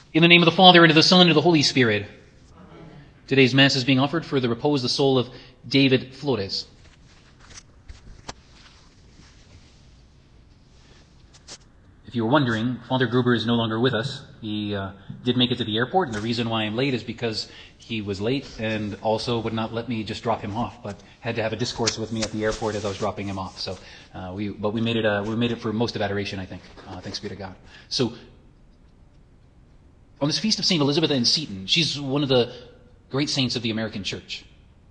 In the name of the Father, and of the Son, and of the Holy Spirit. Today's Mass is being offered for the repose of the soul of David Flores. If you were wondering, Father Gruber is no longer with us. He did make it to the airport, and the reason why I'm late is because he was late and also would not let me just drop him off, but had to have a discourse with me at the airport as I was dropping him off. So, we made it for most of adoration, I think. Thanks be to God. So, on this feast of St. Elizabeth Ann Seton, she's one of the great saints of the American Church.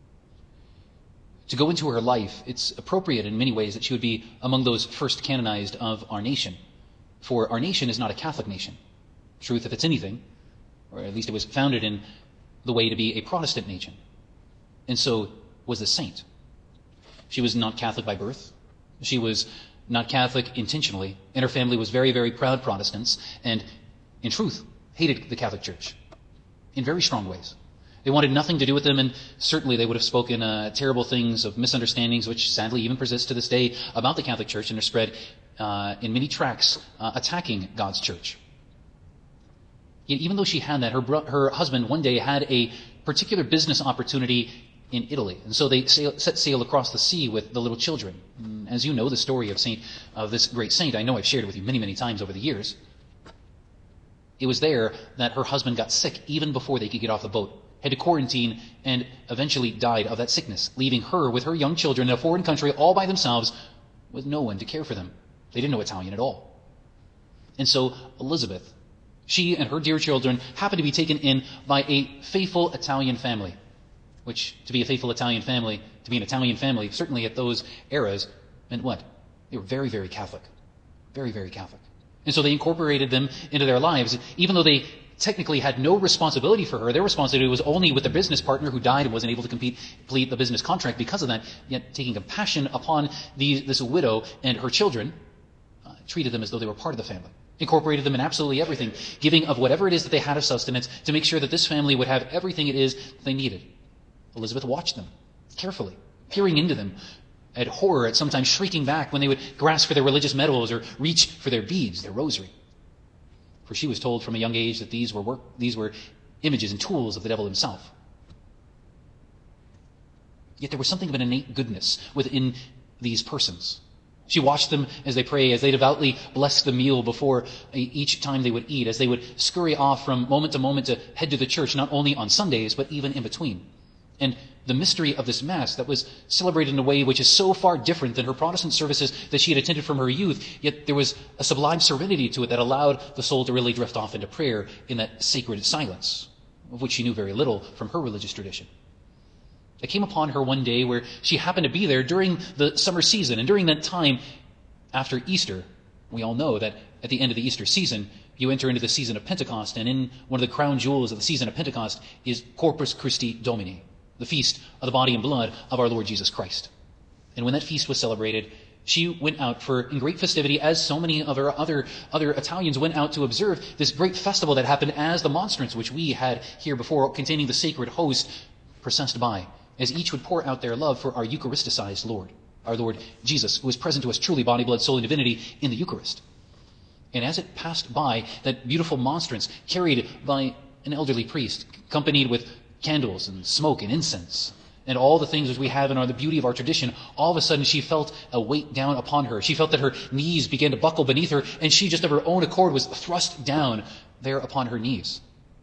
To go into her life, it's appropriate in many ways that she would be among those first canonized of our nation. For our nation is not a Catholic nation. Truth, if it's anything, or at least it was founded in the way to be a Protestant nation. And so was the saint. She was not Catholic by birth. She was not Catholic intentionally. And her family was very, very proud Protestants. And in truth, hated the Catholic Church in very strong ways. They wanted nothing to do with them, and certainly they would have spoken terrible things of misunderstandings, which sadly even persist to this day, about the Catholic Church, and are spread in many tracts attacking God's Church. Yet even though she had that, her husband one day had a particular business opportunity in Italy, and so they set sail across the sea with the little children. And as you know, the story of this great saint, I know I've shared it with you many, many times over the years. It was there that her husband got sick even before they could get off the boat, had to quarantine, and eventually died of that sickness, leaving her with her young children in a foreign country all by themselves with no one to care for them. They didn't know Italian at all. And so Elizabeth, she and her dear children happened to be taken in by a faithful Italian family, which to be a faithful Italian family, to be an Italian family, certainly at those eras, meant what? They were very, very Catholic. Very, very Catholic. And so they incorporated them into their lives, even though they technically had no responsibility for her. Their responsibility was only with the business partner who died and wasn't able to complete the business contract because of that, yet taking compassion upon this widow and her children, treated them as though they were part of the family, incorporated them in absolutely everything, giving of whatever it is that they had of sustenance to make sure that this family would have everything it is that they needed. Elizabeth watched them carefully, peering into them, at horror, at sometimes shrieking back when they would grasp for their religious medals or reach for their beads, their rosary. For she was told from a young age that these were images and tools of the devil himself. Yet there was something of an innate goodness within these persons. She watched them as they pray, as they devoutly blessed the meal before each time they would eat, as they would scurry off from moment to moment to head to the church, not only on Sundays, but even in between. And the mystery of this Mass that was celebrated in a way which is so far different than her Protestant services that she had attended from her youth, yet there was a sublime serenity to it that allowed the soul to really drift off into prayer in that sacred silence, of which she knew very little from her religious tradition. It came upon her one day where she happened to be there during the summer season, and during that time after Easter, we all know that at the end of the Easter season, you enter into the season of Pentecost, and in one of the crown jewels of the season of Pentecost is Corpus Christi Domini, the feast of the body and blood of our Lord Jesus Christ. And when that feast was celebrated, she went out in great festivity, as so many of our other Italians went out to observe this great festival that happened as the monstrance, which we had here before, containing the sacred host, processed by, as each would pour out their love for our Eucharisticized Lord, our Lord Jesus, who is present to us truly body, blood, soul, and divinity in the Eucharist. And as it passed by, that beautiful monstrance, carried by an elderly priest, accompanied with candles and smoke and incense, and all the things that we have in the beauty of our tradition, all of a sudden she felt a weight down upon her. She felt that her knees began to buckle beneath her, and she just of her own accord was thrust down there upon her knees.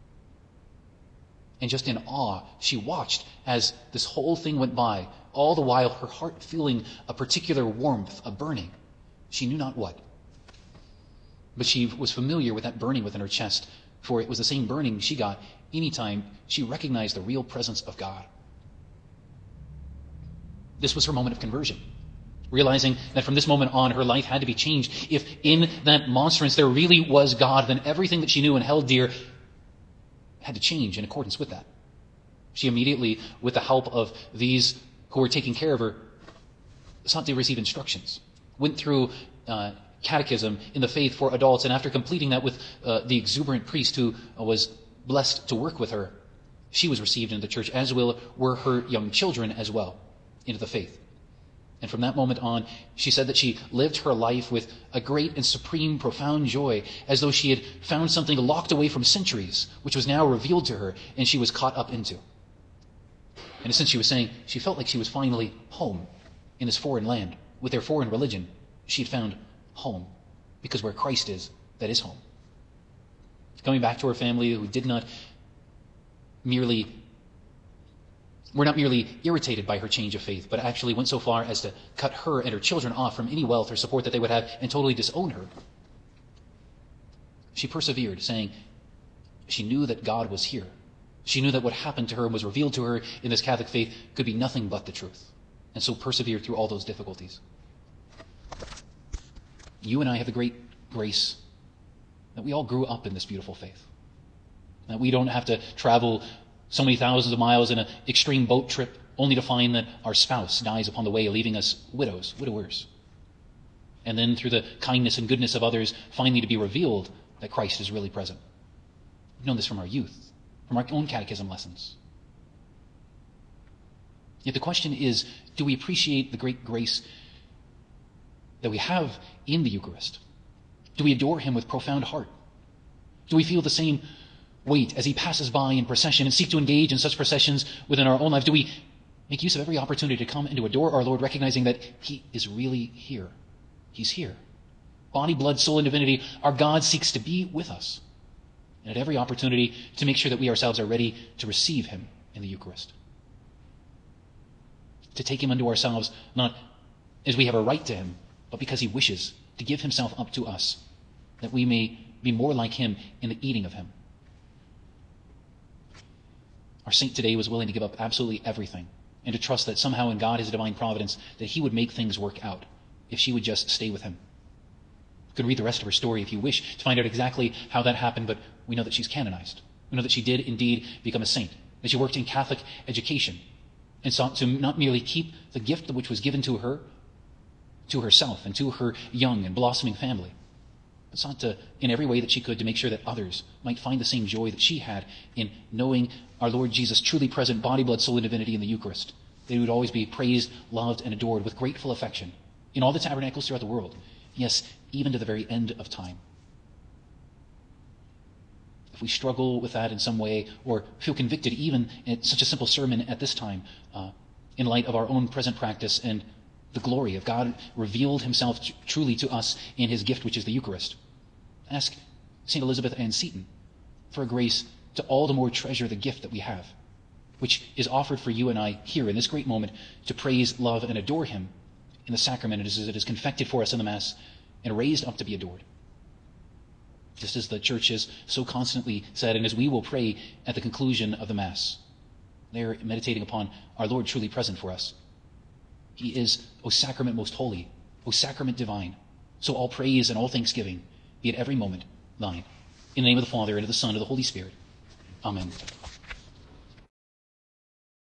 And just in awe, she watched as this whole thing went by, all the while her heart feeling a particular warmth, a burning. She knew not what. But she was familiar with that burning within her chest, for it was the same burning she got anytime she recognized the real presence of God. This was her moment of conversion, realizing that from this moment on her life had to be changed. If in that monstrance there really was God, then everything that she knew and held dear had to change in accordance with that. She immediately, with the help of these who were taking care of her, sought to receive instructions, went through catechism in the faith for adults, and after completing that with the exuberant priest who was blessed to work with her, she was received into the church, as were her young children as well, into the faith. And from that moment on, she said that she lived her life with a great and supreme, profound joy, as though she had found something locked away from centuries, which was now revealed to her and she was caught up into. And since she was saying she felt like she was finally home in this foreign land, with their foreign religion, she had found home, because where Christ is, that is home. Coming back to her family, who were not merely irritated by her change of faith, but actually went so far as to cut her and her children off from any wealth or support that they would have and totally disown her. She persevered, saying she knew that God was here. She knew that what happened to her and was revealed to her in this Catholic faith could be nothing but the truth, and so persevered through all those difficulties. You and I have the great grace that we all grew up in this beautiful faith, that we don't have to travel so many thousands of miles in an extreme boat trip only to find that our spouse dies upon the way, leaving us widowers. And then through the kindness and goodness of others, finally to be revealed that Christ is really present. We've known this from our youth, from our own catechism lessons. Yet the question is, do we appreciate the great grace that we have in the Eucharist? Do we adore him with profound heart? Do we feel the same weight as he passes by in procession and seek to engage in such processions within our own lives? Do we make use of every opportunity to come and to adore our Lord, recognizing that he is really here? He's here. Body, blood, soul, and divinity, our God seeks to be with us. And at every opportunity to make sure that we ourselves are ready to receive him in the Eucharist. To take him unto ourselves, not as we have a right to him, but because he wishes to give himself up to us, that we may be more like him in the eating of him. Our saint today was willing to give up absolutely everything and to trust that somehow in God, his divine providence, that he would make things work out if she would just stay with him. You could read the rest of her story if you wish to find out exactly how that happened, but we know that she's canonized. We know that she did indeed become a saint, that she worked in Catholic education and sought to not merely keep the gift which was given to her, to herself and to her young and blossoming family, but sought to, in every way that she could, to make sure that others might find the same joy that she had in knowing our Lord Jesus truly present, body, blood, soul, and divinity in the Eucharist. They would always be praised, loved, and adored with grateful affection in all the tabernacles throughout the world. Yes, even to the very end of time. If we struggle with that in some way, or feel convicted even in such a simple sermon at this time, in light of our own present practice and the glory of God revealed himself truly to us in his gift, which is the Eucharist, ask St. Elizabeth Ann Seton for a grace to all the more treasure the gift that we have, which is offered for you and I here in this great moment to praise, love, and adore him in the sacrament as it is confected for us in the Mass and raised up to be adored. Just as the Church has so constantly said, and as we will pray at the conclusion of the Mass, there meditating upon our Lord truly present for us. He is, O sacrament most holy, O sacrament divine. So all praise and all thanksgiving be at every moment thine. In the name of the Father, and of the Son, and of the Holy Spirit. Amen.